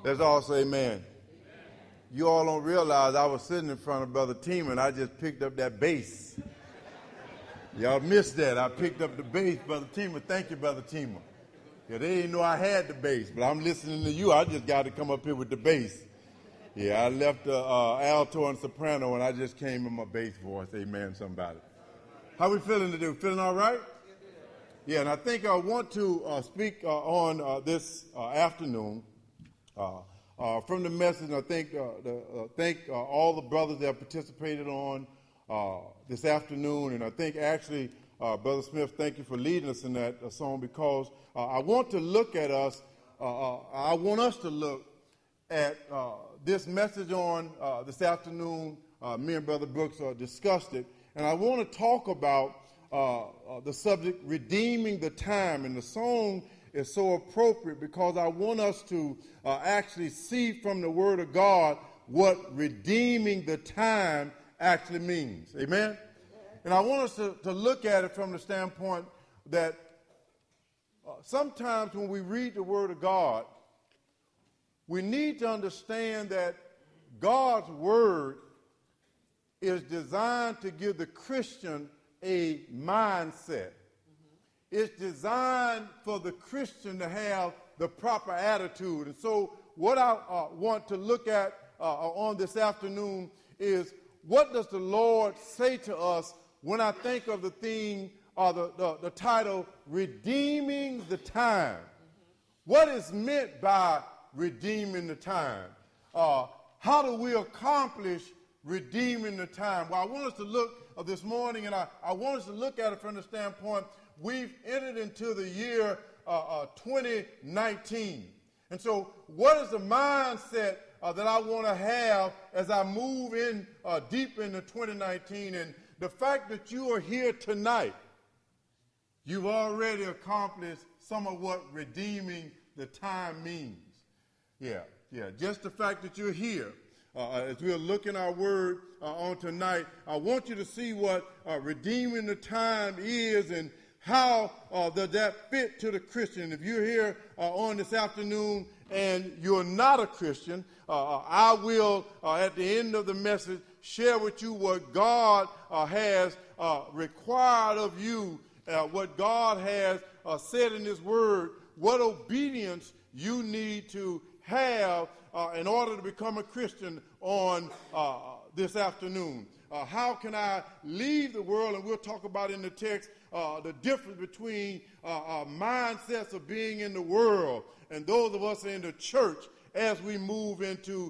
Let's all say amen. You all don't realize I was sitting in front of Brother Teeman and I just picked up that bass. Y'all missed that. I picked up the bass, Brother Teeman. Thank you, Brother Teeman. Yeah, they didn't know I had the bass, but I'm listening to you. I just got to come up here with the bass. Yeah, I left the alto and soprano and I just came in my bass voice. Amen, somebody. How we feeling today? Feeling all right? Yeah, and I think I want to speak on this afternoon from the message. I think thank all the brothers that participated on this afternoon, and I think actually, Brother Smith, thank you for leading us in that song, because I want to look at us. I want us to look at this message on this afternoon. Me and Brother Brooks discussed it, and I want to talk about the subject, redeeming the time. And the song is so appropriate because I want us to actually see from the Word of God what redeeming the time actually means. Amen? And I want us to look at it from the standpoint that sometimes when we read the Word of God, we need to understand that God's Word is designed to give the Christian a mindset. It's designed for the Christian to have the proper attitude. And so what I want to look at on this afternoon is, what does the Lord say to us when I think of the theme or the title, Redeeming the Time? What is meant by redeeming the time? How do we accomplish redeeming the time? Well, I want us to look this morning, and I want us to look at it from the standpoint, we've entered into the year 2019. And so what is the mindset that I want to have as I move in deep into 2019? And the fact that you are here tonight, you've already accomplished some of what redeeming the time means. Yeah. Just the fact that you're here. As we're looking our word on tonight, I want you to see what redeeming the time is and how does that fit to the Christian. If you're here on this afternoon and you're not a Christian, I will, at the end of the message, share with you what God has required of you, what God has said in His Word, what obedience you need to have in order to become a Christian on this afternoon. How can I leave the world? And we'll talk about in the text the difference between mindsets of being in the world and those of us in the church as we move into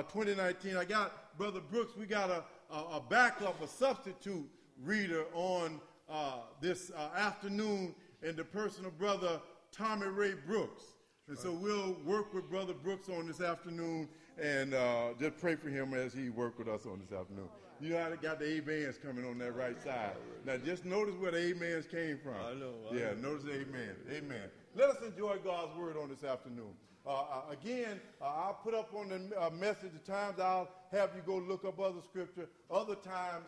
2019. I got Brother Brooks. We got a backup, a substitute reader on this afternoon in the person of Brother Tommy Ray Brooks. And so we'll work with Brother Brooks on this afternoon and just pray for him as he works with us on this afternoon. You know how they got the amens coming on that right side. Now just notice where the amens came from. I know. Notice the amen. Amen. Let us enjoy God's word on this afternoon. Again, I'll put up on the message at times I'll have you go look up other scripture. Other times,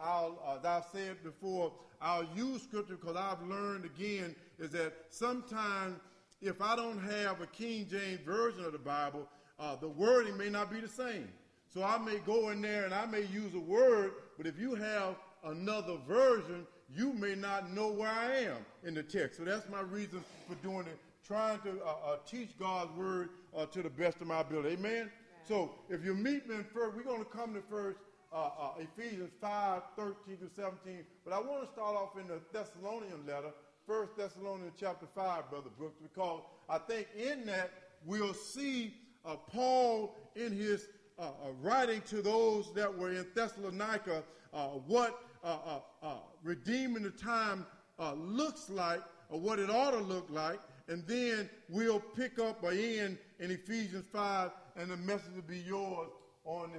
as I've said before, I'll use scripture because I've learned again is that sometimes if I don't have a King James version of the Bible, the wording may not be the same. So I may go in there and I may use a word, but if you have another version, you may not know where I am in the text. So that's my reason for doing it, trying to teach God's word to the best of my ability. Amen? Yeah. So if you meet me in first, we're going to come to first Ephesians 5, 13 to 17. But I want to start off in the Thessalonian letter, 1 Thessalonians chapter 5, Brother Brooks, because I think in that we'll see Paul in his writing to those that were in Thessalonica what redeeming the time looks like, or what it ought to look like, and then we'll pick up or end in Ephesians 5, and the message will be yours on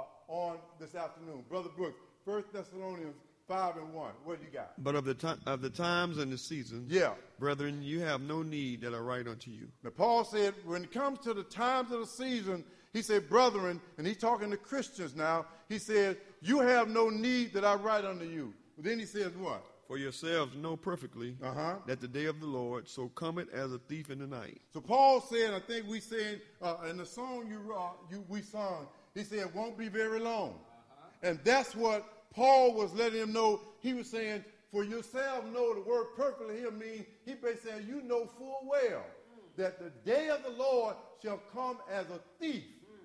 this afternoon. Brother Brooks, 1 Thessalonians 5 and 1. What do you got? But of the times and the seasons, brethren, you have no need that I write unto you. Now, Paul said, when it comes to the times of the season, he said, brethren, and he's talking to Christians now, he said, you have no need that I write unto you. But then he says what? For yourselves know perfectly that the day of the Lord so cometh as a thief in the night. So Paul said, I think we said in the song we sung, he said it won't be very long. And that's what Paul was letting him know. He was saying, for yourself know, the word perfectly here means, he basically saying, you know full well that the day of the Lord shall come as a thief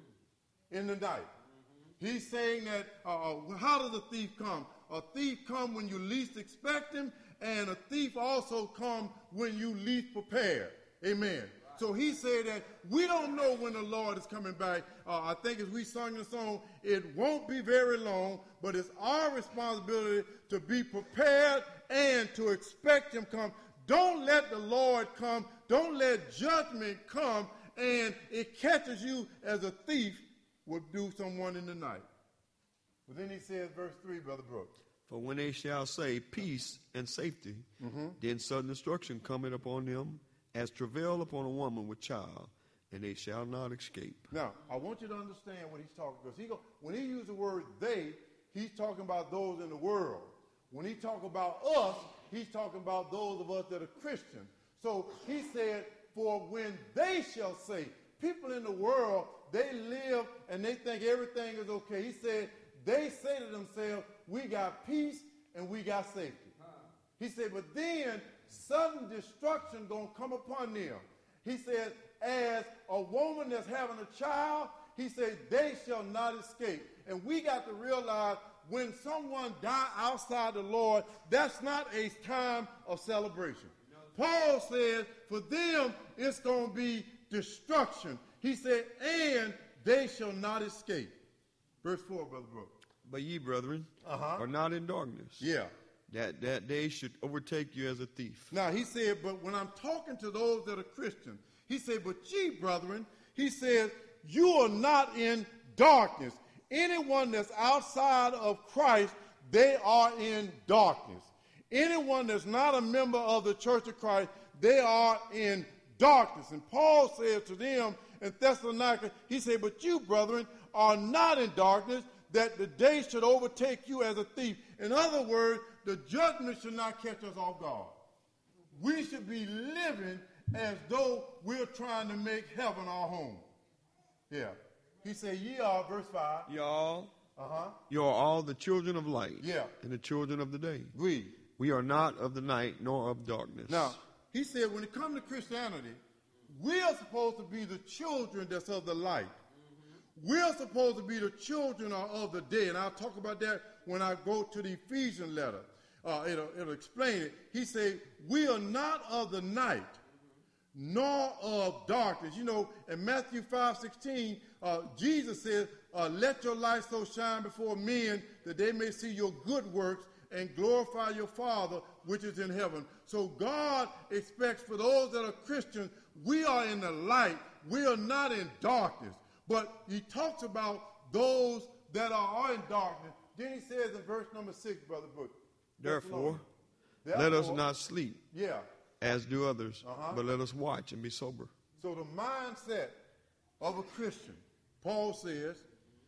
in the night. He's saying that, how does a thief come? A thief come when you least expect him, and a thief also come when you least prepared. Amen. So he said that we don't know when the Lord is coming back. I think as we sung the song, it won't be very long, but it's our responsibility to be prepared and to expect him come. Don't let the Lord come. Don't let judgment come and it catches you as a thief would do someone in the night. But then he says, verse 3, Brother Brooks. For when they shall say peace and safety, then sudden destruction cometh upon them, as travail upon a woman with child, and they shall not escape. Now, I want you to understand what he's talking about. Because when he used the word they, he's talking about those in the world. When he talks about us, he's talking about those of us that are Christians. So he said, for when they shall say, people in the world, they live and they think everything is okay. He said, they say to themselves, we got peace and we got safety. He said, but then sudden destruction going to come upon them. He said, as a woman that's having a child, he said, they shall not escape. And we got to realize when someone dies outside the Lord, that's not a time of celebration. Paul says, for them, it's going to be destruction. He said, and they shall not escape. Verse 4, Brother Brooks. But ye, brethren, are not in darkness. Yeah. That day should overtake you as a thief. Now, he said, but when I'm talking to those that are Christians, he said, but ye, brethren, he says, you are not in darkness. Anyone that's outside of Christ, they are in darkness. Anyone that's not a member of the Church of Christ, they are in darkness. And Paul said to them in Thessalonica, he said, but you, brethren, are not in darkness, that the day should overtake you as a thief. In other words, the judgment should not catch us off guard. We should be living as though we're trying to make heaven our home. Yeah. He said, ye are, verse 5. Y'all. You are all the children of light. Yeah. And the children of the day. We are not of the night nor of darkness. Now, he said when it comes to Christianity, we are supposed to be the children that's of the light. We're supposed to be the children of the day. And I'll talk about that when I go to the Ephesians letter. It'll explain it. He said, we are not of the night, nor of darkness. You know, in Matthew 5:16, Jesus said, let your light so shine before men that they may see your good works and glorify your Father which is in heaven. So God expects for those that are Christians, we are in the light. We are not in darkness. But he talks about those that are in darkness. Then he says in verse number 6, Brother Bush. Therefore, let us not sleep, as do others, but let us watch and be sober. So the mindset of a Christian, Paul says,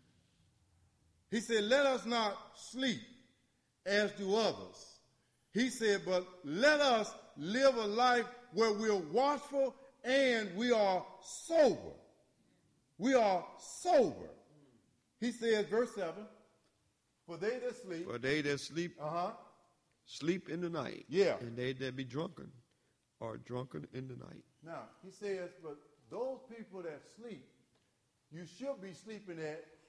he said, let us not sleep as do others. He said, but let us live a life where we're watchful and we are sober. We are sober. He says, verse 7, for they that sleep, sleep in the night. Yeah. And they that be drunken are drunken in the night. Now, he says, but those people that sleep, you should be sleeping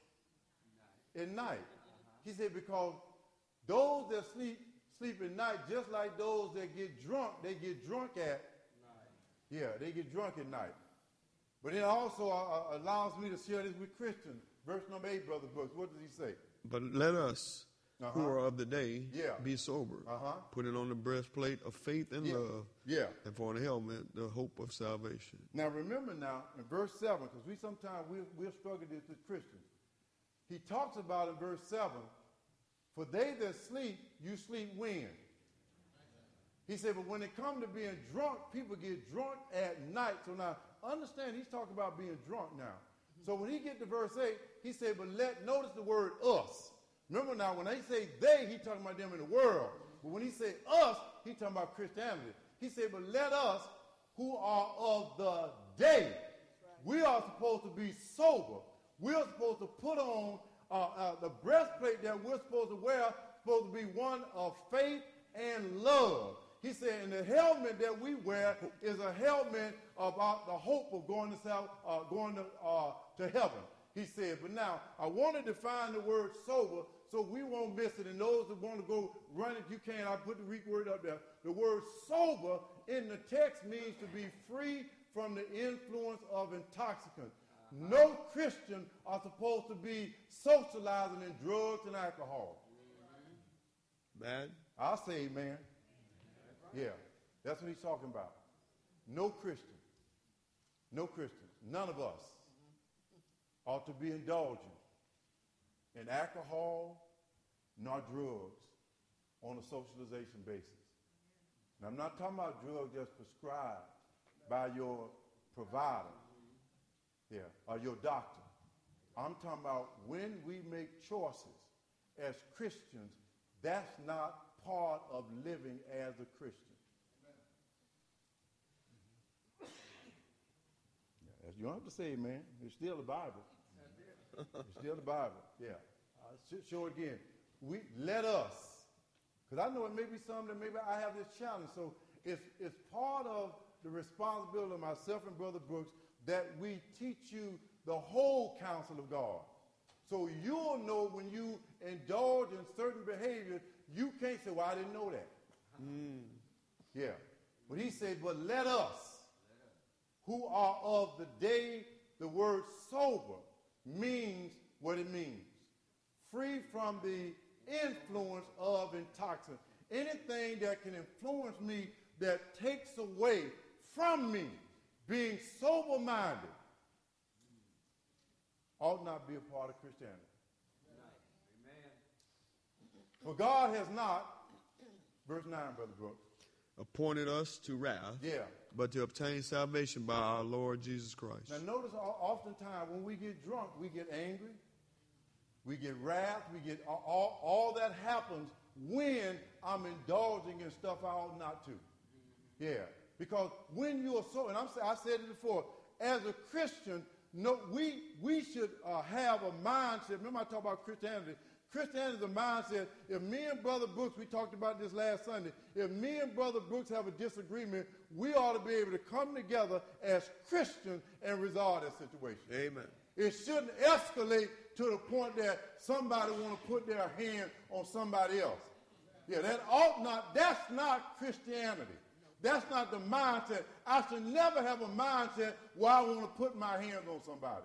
at night. He said, because those that sleep at night, just like those that get drunk, they get drunk at night. Yeah, they get drunk at night. But it also allows me to share this with Christians. Verse number 8, Brother Brooks, what does he say? But let us, who are of the day, be sober, putting on the breastplate of faith and love, and for the helmet, the hope of salvation. Now remember now, in verse 7, because sometimes we'll struggle with this as Christians. He talks about in verse 7, for they that sleep, you sleep when? He said, but when it comes to being drunk, people get drunk at night. So now, understand, he's talking about being drunk now. So when he get to verse 8, he said, but notice the word us. Remember now, when they say they, he's talking about them in the world. But when he said us, he's talking about Christianity. He said, but let us who are of the day. We are supposed to be sober. We are supposed to put on the breastplate that we're supposed to wear, supposed to be one of faith and love. He said, and the helmet that we wear is a helmet about the hope of going to heaven. He said, but now I want to define the word sober so we won't miss it. And those that want to go run it, you can. I put the Greek word up there. The word sober in the text means to be free from the influence of intoxicants. No Christian are supposed to be socializing in drugs and alcohol. Man. I'll say amen. Yeah, that's what he's talking about. No Christian, none of us ought to be indulging in alcohol nor drugs on a socialization basis. And I'm not talking about drugs that's prescribed by your provider, or your doctor. I'm talking about when we make choices as Christians, that's not part of living as a Christian. You don't have to say amen. It's still the Bible. It's still the Bible. Yeah. Show it again. Let us, because I know it may be something that maybe I have this challenge. So it's part of the responsibility of myself and Brother Brooks that we teach you the whole counsel of God. So you'll know when you indulge in certain behaviors, you can't say, well, I didn't know that. Yeah. But he said, but let us, who are of the day, the word sober means what it means. Free from the influence of intoxicants. Anything that can influence me that takes away from me being sober-minded ought not be a part of Christianity. For God has not, verse 9, Brother Brooks, appointed us to wrath, but to obtain salvation by our Lord Jesus Christ. Now notice oftentimes when we get drunk, we get angry, we get wrath, we get all that happens when I'm indulging in stuff I ought not to. Yeah, because when you are so, and I said it before, as a Christian, no, we should have a mindset. Remember I talked about Christianity. Christianity is a mindset. If me and Brother Brooks, we talked about this last Sunday, if me and Brother Brooks have a disagreement, we ought to be able to come together as Christians and resolve that situation. Amen. It shouldn't escalate to the point that somebody want to put their hand on somebody else. Yeah, that's not Christianity. That's not the mindset. I should never have a mindset where I want to put my hands on somebody.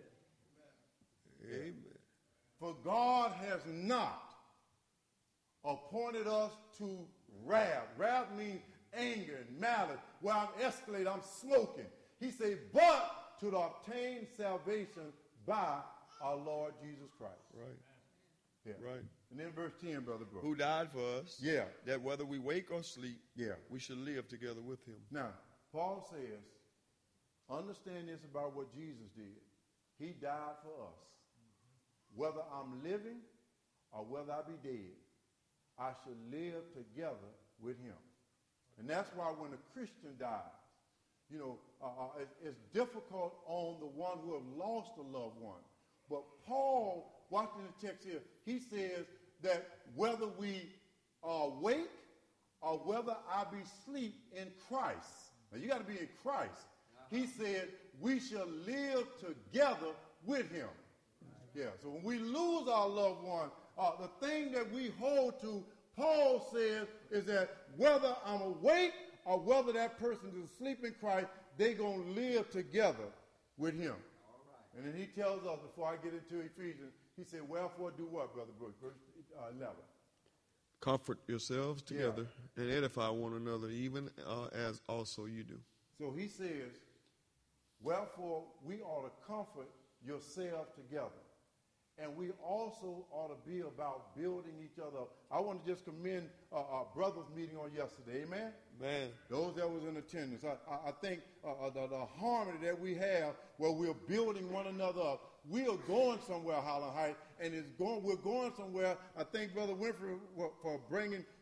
Amen. For God has not appointed us to wrath. Wrath means anger and malice. Where I'm escalating, I'm smoking. He said, but to obtain salvation by our Lord Jesus Christ. Right. Yeah. Right. And then verse 10, Brother Brooks. Who died for us. Yeah. That whether we wake or sleep, yeah, we should live together with him. Now, Paul says, understand this about what Jesus did. He died for us. Whether I'm living or whether I be dead, I should live together with him. And that's why when a Christian dies, it's difficult on the one who have lost a loved one. But Paul, watching the text here, he says that whether we are awake or whether I be asleep in Christ. Now, you got to be in Christ. He said we shall live together with him. Yeah, so when we lose our loved one, the thing that we hold to, Paul says, is that whether I'm awake or whether that person is asleep in Christ, they're going to live together with him. All right. And then he tells us, before I get into Ephesians, he said, wherefore do what, Brother Brooks? Verse 11. Comfort yourselves together and edify one another, even as also you do. So he says, wherefore we ought to comfort yourselves together. And we also ought to be about building each other up. I want to just commend our brothers meeting on yesterday. Amen? Man. Those that was in attendance. I think the harmony that we have where we're building one another up. We are going somewhere, Holland Heights, and we're going somewhere. I thank Brother Winfrey for bringing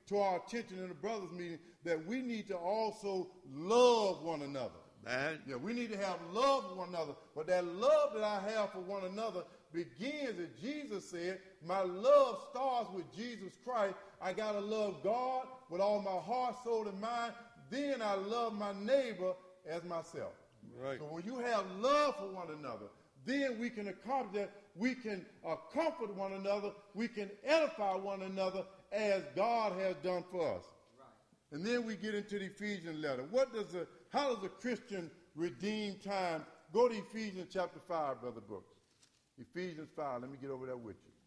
to our attention in the brothers meeting that we need to also love one another. Yeah, we need to have love for one another. But that love that I have for one another begins, as Jesus said, my love starts with Jesus Christ. I got to love God with all my heart, soul, and mind. Then I love my neighbor as myself. Right. So when you have love for one another, then we can accomplish that. We can comfort one another. We can edify one another as God has done for us. Right. And then we get into the Ephesians letter. How does a Christian redeem time? Go to Ephesians chapter 5, Brother Brooks. Ephesians 5. Let me get over there with you.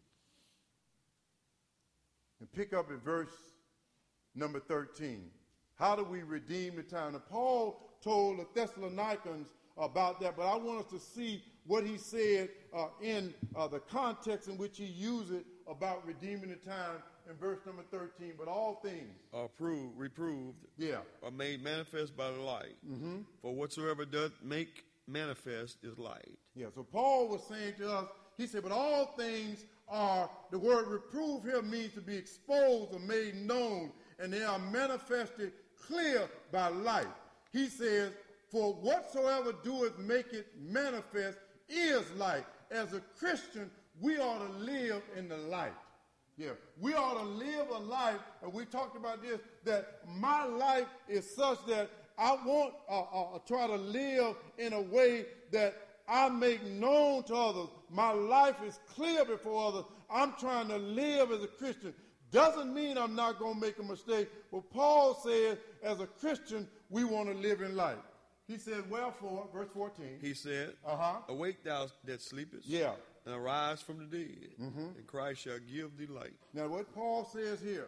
And pick up at verse number 13. How do we redeem the time? And Paul told the Thessalonians about that, but I want us to see what he said in the context in which he used it about redeeming the time in verse number 13. But all things are reproved, are made manifest by the light. Mm-hmm. For whatsoever doth make manifest is light. Yeah, so Paul was saying to us, he said, but all things are, the word reprove here means to be exposed or made known, and they are manifested clear by light. He says, for whatsoever doeth make it manifest is light. As a Christian, we ought to live in the light. Yeah, we ought to live a life, and we talked about this, that my life is such that I won't try to live in a way that I make known to others. My life is clear before others. I'm trying to live as a Christian. Doesn't mean I'm not going to make a mistake. But Paul said, as a Christian, we want to live in light. He said, wherefore, verse 14. He said, awake thou that sleepest, and arise from the dead, and Christ shall give thee light. Now what Paul says here,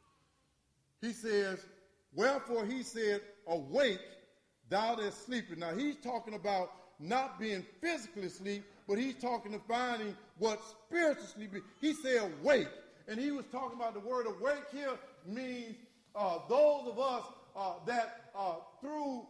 he says, wherefore he said, awake thou that sleepest. Now he's talking about not being physically asleep, but he's talking to finding what spiritual sleep is. He said awake. And he was talking about the word awake here means those of us that through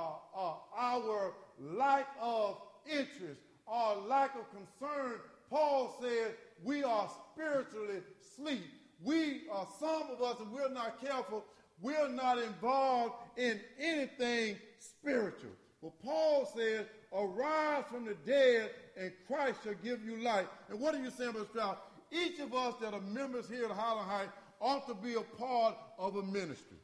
our lack of interest, our lack of concern, Paul said we are spiritually asleep. Some of us, if we're not careful, we're not involved in anything spiritual. But Paul said, arise from the dead and Christ shall give you light. And what are you saying, Brother Strauss? Each of us that are members here at Highland Heights ought to be a part of a ministry.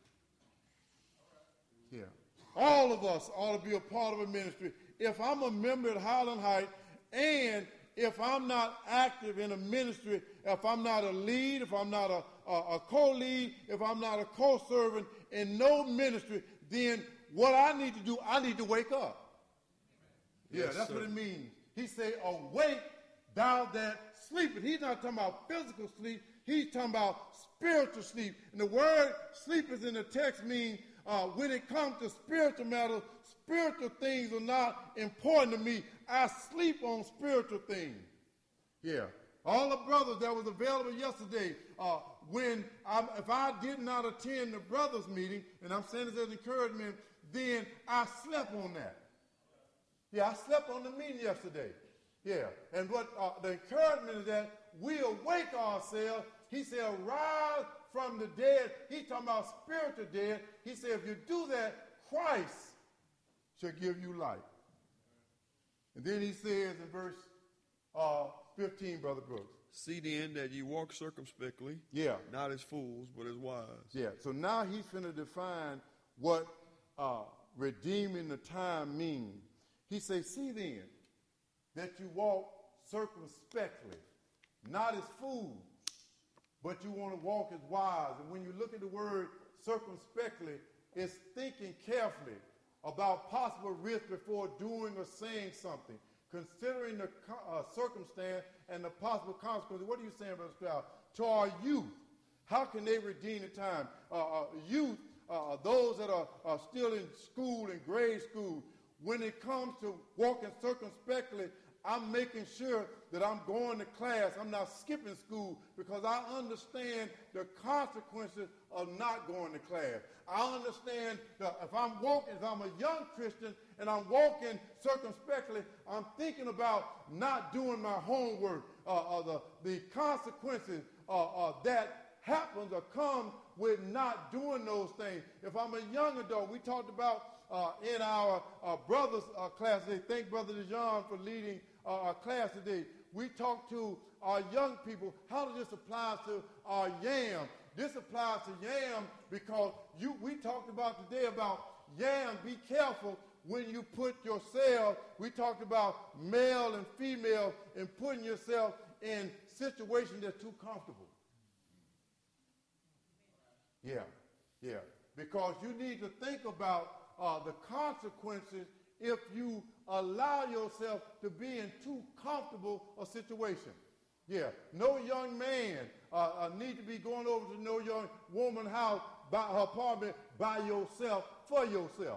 Yeah. All of us ought to be a part of a ministry. If I'm a member at Highland Heights, and if I'm not active in a ministry, if I'm not a lead, if I'm not a co-lead, if I'm not a co-servant in no ministry, then what I need to do, I need to wake up. Yeah, that's what it means. He said, awake thou that sleepest. He's not talking about physical sleep. He's talking about spiritual sleep. And the word sleepers in the text means when it comes to spiritual matters, spiritual things are not important to me. I sleep on spiritual things. Yeah. All the brothers that was available yesterday, if I did not attend the brothers meeting, and I'm saying this as encouragement, then I slept on that. Yeah, I slept on the meeting yesterday. Yeah, and what the encouragement is that we awake ourselves. He said, arise from the dead. He's talking about spiritual dead. He said, if you do that, Christ shall give you light. And then he says in verse 15, Brother Brooks. See then that ye walk circumspectly, not as fools, but as wise. Yeah, so now he's going to define what redeeming the time means. He says, see then that you walk circumspectly, not as fools, but you want to walk as wise. And when you look at the word circumspectly, it's thinking carefully about possible risk before doing or saying something, considering the circumstance and the possible consequences. What are you saying, Brother Stroud? To our youth, how can they redeem the time? Youth, those that are still in school, in grade school, when it comes to walking circumspectly, I'm making sure that I'm going to class. I'm not skipping school because I understand the consequences of not going to class. I understand that if I'm a young Christian and I'm walking circumspectly, I'm thinking about not doing my homework, the consequences that happens or comes with not doing those things. If I'm a young adult, we talked about in our brothers class today. Thank Brother DeJean for leading our class today. We talked to our young people. How does this apply to our yam? This applies to yam because we talked about today about yam. Be careful when you put yourself, we talked about male and female, and putting yourself in situations that's too comfortable. Yeah. Because you need to think about the consequences if you allow yourself to be in too comfortable a situation. Yeah, no young man need to be going over to no young woman's house, by her apartment, by yourself, for yourself.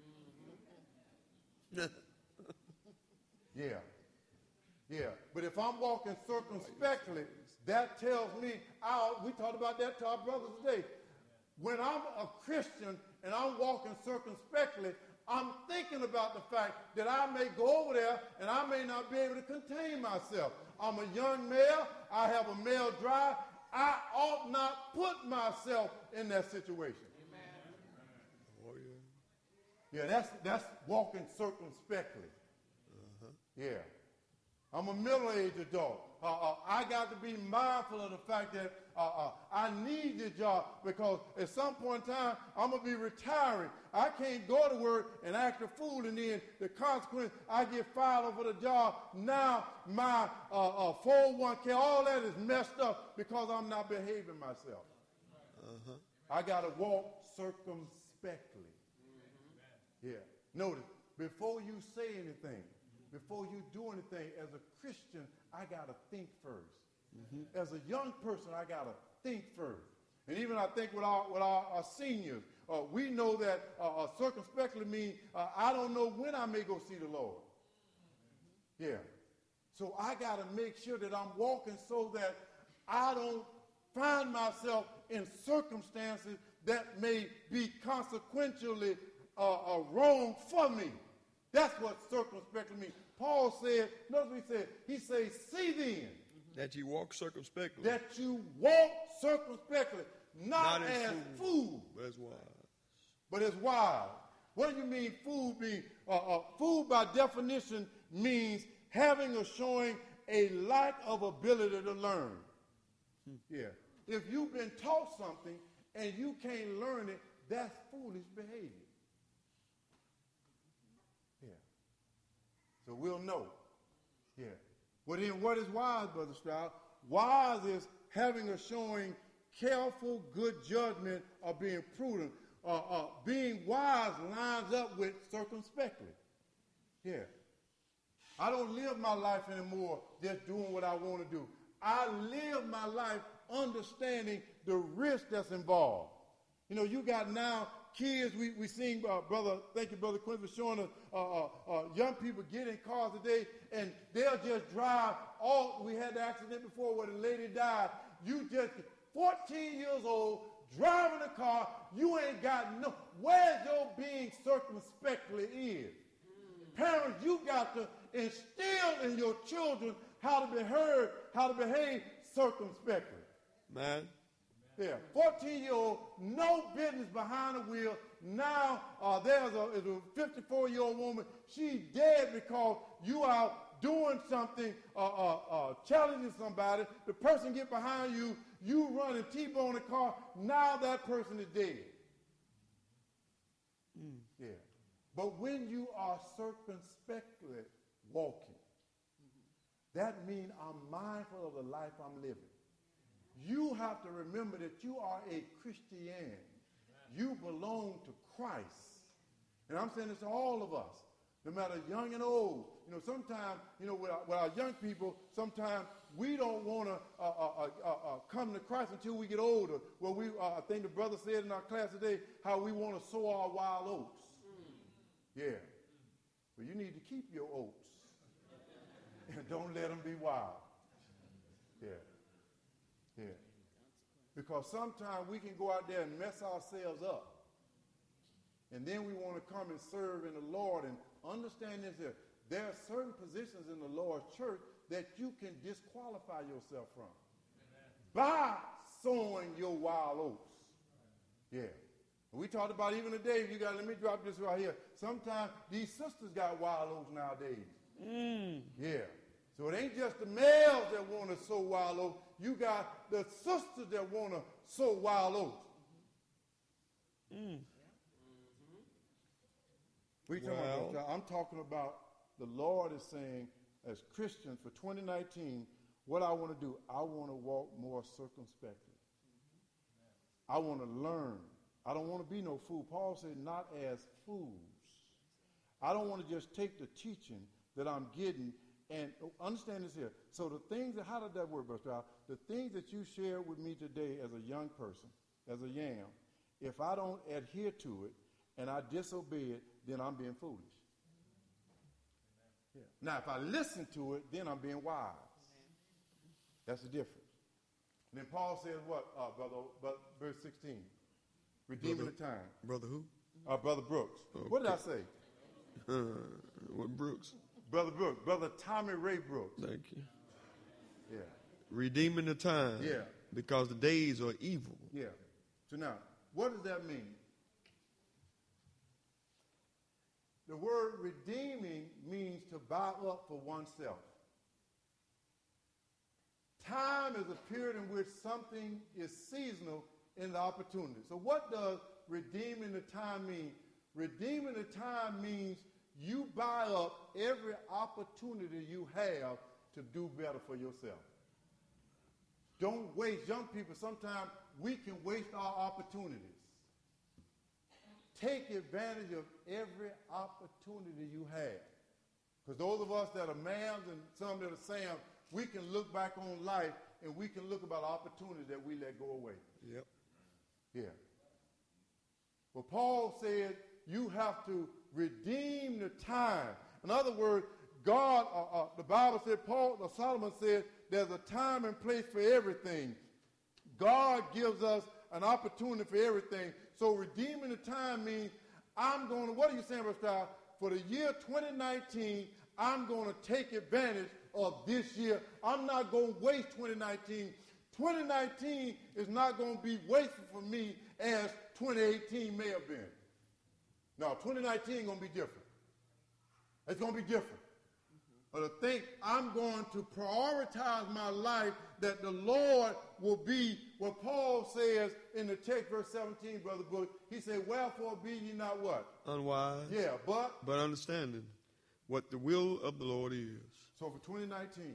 Yeah. But if I'm walking circumspectly, that tells me, we talked about that to our brothers today. When I'm a Christian and I'm walking circumspectly, I'm thinking about the fact that I may go over there and I may not be able to contain myself. I'm a young male. I have a male drive. I ought not put myself in that situation. Amen. Oh, yeah, that's walking circumspectly. Yeah. I'm a middle-aged adult. I got to be mindful of the fact that I need this job because at some point in time, I'm going to be retiring. I can't go to work and act a fool, and then the consequence, I get fired over the job. Now my 401k, all that is messed up because I'm not behaving myself. I got to walk circumspectly. Yeah. Notice, before you say anything, before you do anything, as a Christian, I got to think first. As a young person, I got to think first. And even I think with our seniors, we know that circumspectly means I don't know when I may go see the Lord. Yeah. So I got to make sure that I'm walking so that I don't find myself in circumstances that may be consequentially wrong for me. That's what circumspectly means. Paul said, notice what he said. He says, see then. That you walk circumspectly. That you walk circumspectly. Not as fools. But as wise. What do you mean fool being? Fool by definition means having or showing a lack of ability to learn. Yeah. If you've been taught something and you can't learn it, that's foolish behavior. So we'll know. Yeah. Well, then what is wise, Brother Stroud? Wise is having or showing careful, good judgment, or being prudent. Being wise lines up with circumspectly. Yeah. I don't live my life anymore just doing what I want to do. I live my life understanding the risk that's involved. You know, you got now kids, we seen, thank you, Brother Quinn, for showing us young people get in cars today, and they'll just drive. We had the accident before where the lady died. You just, 14 years old, driving a car, you ain't got where's your being circumspectly is. Parents, you got to instill in your children how to be heard, how to behave circumspectly. Man. Yeah, 14-year-old, no business behind the wheel. Now there's a 54-year-old woman. She's dead because you are doing something, challenging somebody. The person get behind you, you run and T-bone the car. Now that person is dead. Yeah. But when you are circumspectly walking, that means I'm mindful of the life I'm living. You have to remember that you are a Christian. You belong to Christ. And I'm saying this to all of us, no matter young and old. You know, sometimes, with our young people, sometimes we don't want to come to Christ until we get older. Well, I think the brother said in our class today how we want to sow our wild oats. Yeah. But you need to keep your oats. And don't let them be wild. Yeah. Yeah. Because sometimes we can go out there and mess ourselves up. And then we want to come and serve in the Lord. And understand this here. There are certain positions in the Lord's church that you can disqualify yourself from. Amen. By sowing your wild oats. Yeah. And we talked about even today, let me drop this right here. Sometimes these sisters got wild oats nowadays. Yeah. So it ain't just the males that want to sow wild oats. You got the sisters that want to sow wild oats. I'm talking about the Lord is saying, as Christians for 2019, what I want to do, I want to walk more circumspectly. I want to learn. I don't want to be no fool. Paul said, not as fools. I don't want to just take the teaching that I'm getting and understand this here. So the things that, how did that work, Brother Stroud? The things that you shared with me today as a young person, as a yam, if I don't adhere to it and I disobey it, then I'm being foolish. Yeah. Now, if I listen to it, then I'm being wise. That's the difference. And then Paul says what, brother, verse 16? Redeeming the time. Brother who? Brother Brooks. Okay. What did I say? What Brooks? Brother Brooks. Brother Tommy Ray Brooks. Thank you. Yeah. Redeeming the time. Yeah. Because the days are evil. Yeah. So now, what does that mean? The word redeeming means to buy up for oneself. Time is a period in which something is seasonal in the opportunity. So what does redeeming the time mean? Redeeming the time means you buy up every opportunity you have to do better for yourself. Don't waste. Young people, sometimes we can waste our opportunities. Take advantage of every opportunity you have. Because those of us that are ma'ams and some that are Sams, we can look back on life and we can look about opportunities that we let go away. Yep. Yeah. Well, Paul said you have to redeem the time. In other words, God, the Bible said, Solomon said, there's a time and place for everything. God gives us an opportunity for everything. So redeeming the time means what are you saying, Brother Stroud? For the year 2019, I'm going to take advantage of this year. I'm not going to waste 2019. 2019 is not going to be wasteful for me as 2018 may have been. No, 2019 is going to be different. It's going to be different. But I think I'm going to prioritize my life that the Lord will be what Paul says in the text, verse 17, Brother Book. He said, wherefore be ye not what? Unwise. Yeah, but understanding what the will of the Lord is. So for 2019,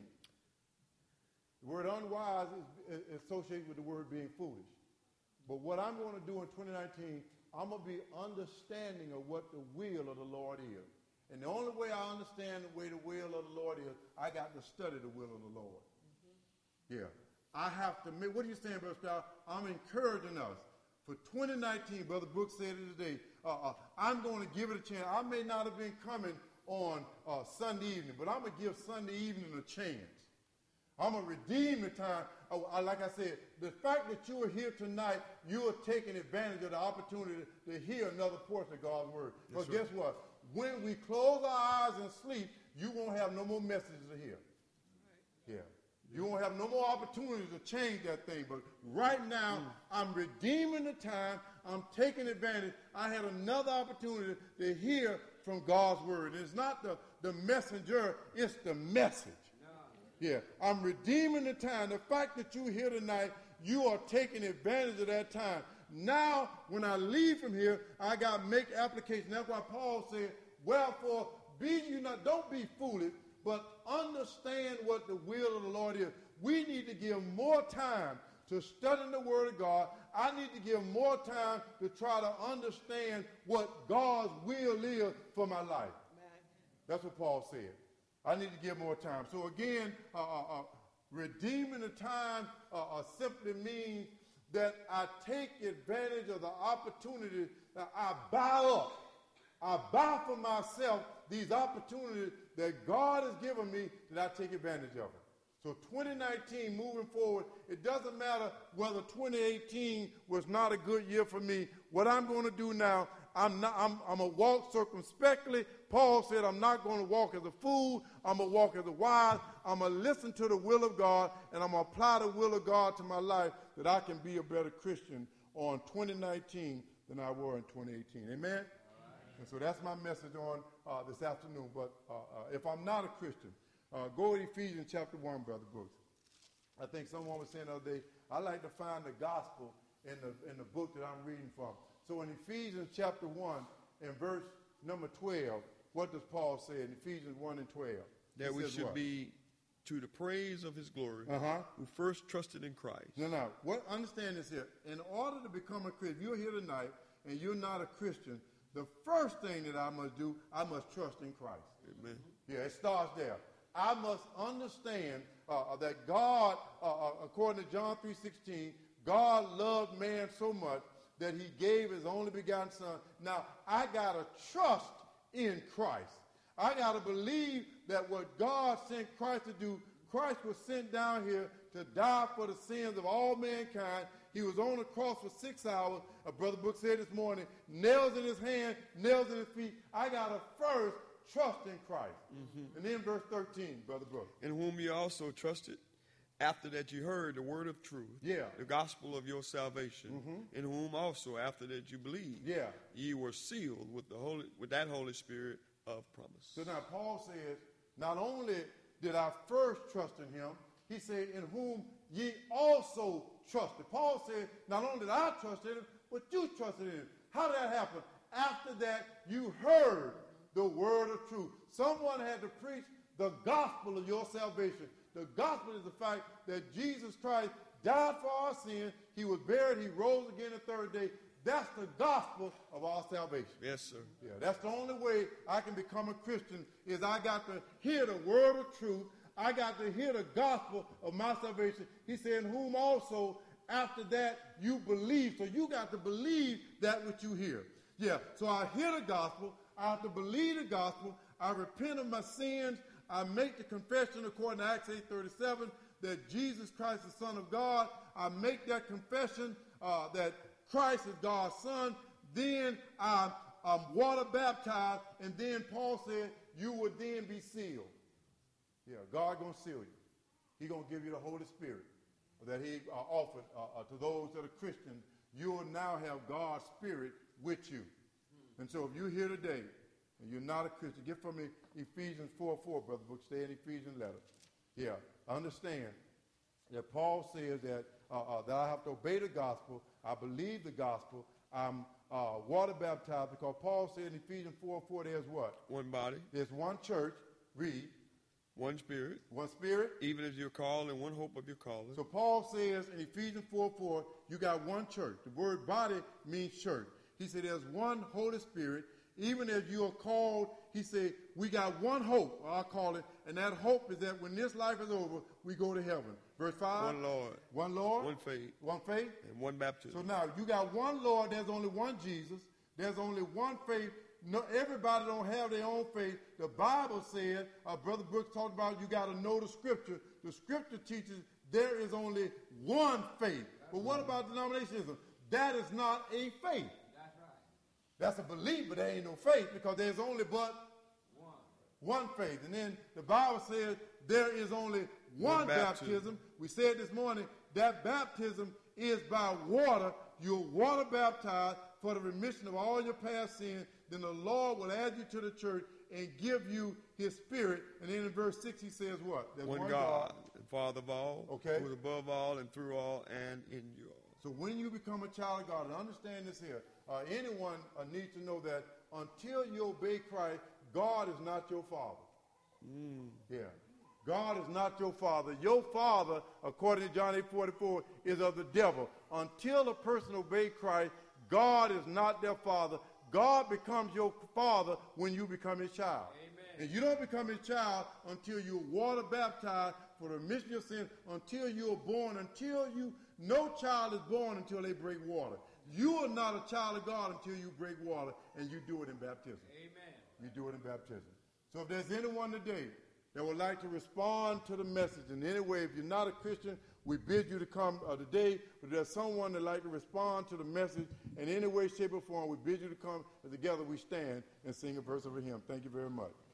the word unwise is associated with the word being foolish. But what I'm going to do in 2019, I'm going to be understanding of what the will of the Lord is. And the only way I understand the way the will of the Lord is, I got to study the will of the Lord. Yeah. I have to make, what are you saying, Brother Stroud? I'm encouraging us. For 2019, Brother Brooks said it today, I'm going to give it a chance. I may not have been coming on Sunday evening, but I'm going to give Sunday evening a chance. I'm going to redeem the time. Like I said, the fact that you are here tonight, you are taking advantage of the opportunity to hear another portion of God's word. But guess what? When we close our eyes and sleep, you won't have no more messages to hear. Yeah. You won't have no more opportunities to change that thing. But right now, I'm redeeming the time. I'm taking advantage. I had another opportunity to hear from God's word. It's not the messenger, it's the message. Yeah. I'm redeeming the time. The fact that you're here tonight, you are taking advantage of that time. Now, when I leave from here, I got to make application. That's why Paul said, wherefore, be you not, don't be foolish, but understand what the will of the Lord is. We need to give more time to studying the Word of God. I need to give more time to try to understand what God's will is for my life. That's what Paul said. I need to give more time. So again, redeeming the time simply means that I take advantage of the opportunity that I buy up. I buy for myself these opportunities that God has given me that I take advantage of it. So 2019, moving forward, it doesn't matter whether 2018 was not a good year for me. What I'm going to do now, I'm going to walk circumspectly, Paul said, I'm not going to walk as a fool. I'm going to walk as a wise. I'm going to listen to the will of God, and I'm going to apply the will of God to my life that I can be a better Christian on 2019 than I were in 2018. Amen? And so that's my message on this afternoon. But if I'm not a Christian, go to Ephesians chapter 1, Brother Brooks. I think someone was saying the other day, I like to find the gospel in the book that I'm reading from. So in Ephesians chapter 1 and verse number 12, what does Paul say in Ephesians 1 and 12? That we should be to the praise of his glory, who first trusted in Christ. No. Understand this here. In order to become a Christian, if you're here tonight and you're not a Christian, the first thing that I must do, I must trust in Christ. Amen. Yeah, it starts there. I must understand that God, according to John 3:16, God loved man so much that he gave his only begotten son. Now, I got to trust in Christ. I got to believe that what God sent Christ to do, Christ was sent down here to die for the sins of all mankind. He was on the cross for 6 hours. Brother Brooks said this morning, nails in his hand, nails in his feet. I got to first trust in Christ. Mm-hmm. And then verse 13, Brother Brooks. In whom you also trusted, after that you heard the word of truth, the gospel of your salvation, in whom also after that you believed, ye were sealed with that Holy Spirit of promise. So now Paul says, not only did I first trust in him, he said, in whom ye also trusted. Paul said, not only did I trust in him, but you trusted in him. How did that happen? After that, you heard the word of truth. Someone had to preach the gospel of your salvation. The gospel is the fact that Jesus Christ died for our sins. He was buried. He rose again the third day. That's the gospel of our salvation. Yes, sir. Yeah, that's the only way I can become a Christian is I got to hear the word of truth. I got to hear the gospel of my salvation. He said, in whom also after that you believe. So you got to believe that which you hear. Yeah, so I hear the gospel. I have to believe the gospel. I repent of my sins. I make the confession according to Acts 8:37 that Jesus Christ is the Son of God. I make that confession that Christ is God's Son. Then I'm water baptized. And then Paul said, you would then be sealed. Yeah, God going to seal you. He's going to give you the Holy Spirit that he offered to those that are Christians. You will now have God's Spirit with you. And so if you're here today and you're not a Christian, get from me Ephesians 4:4, Brother Book. Stay in Ephesians letter. Yeah, understand that Paul says that I have to obey the gospel. I believe the gospel. I'm water baptized because Paul said in Ephesians 4:4 there's what? One body. There's one church. Read. One spirit. One spirit. Even as you're called and one hope of your calling. So Paul says in Ephesians 4:4, you got one church. The word body means church. He said there's one Holy Spirit. Even as you are called, he said, we got one hope, I'll call it, and that hope is that when this life is over, we go to heaven. Verse 5. One Lord. One Lord. One faith. One faith. And one baptism. So now, you got one Lord, there's only one Jesus, there's only one faith. No, everybody don't have their own faith. The Bible said, Brother Brooks talked about you got to know the Scripture. The Scripture teaches there is only one faith. But what about denominationism? That is not a faith. That's a belief, but there ain't no faith because there's only but one faith. And then the Bible says there is only one baptism. We said this morning that baptism is by water. You're water baptized for the remission of all your past sins. Then the Lord will add you to the church and give you his Spirit. And then in verse 6 he says what? There's one God and Father of all, okay, who is above all and through all and in you all. So when you become a child of God, and understand this here, anyone needs to know that until you obey Christ, God is not your father. Yeah. God is not your father. Your father, according to John 8:44, is of the devil. Until a person obeys Christ, God is not their father. God becomes your father when you become his child. Amen. And you don't become his child until you're water baptized for the remission of your sins, until you are born, no child is born until they break water. You are not a child of God until you break water, and you do it in baptism. Amen. You do it in baptism. So if there's anyone today that would like to respond to the message in any way, if you're not a Christian, we bid you to come today. But there's someone that would like to respond to the message in any way, shape, or form, we bid you to come, and together we stand and sing a verse of a hymn. Thank you very much.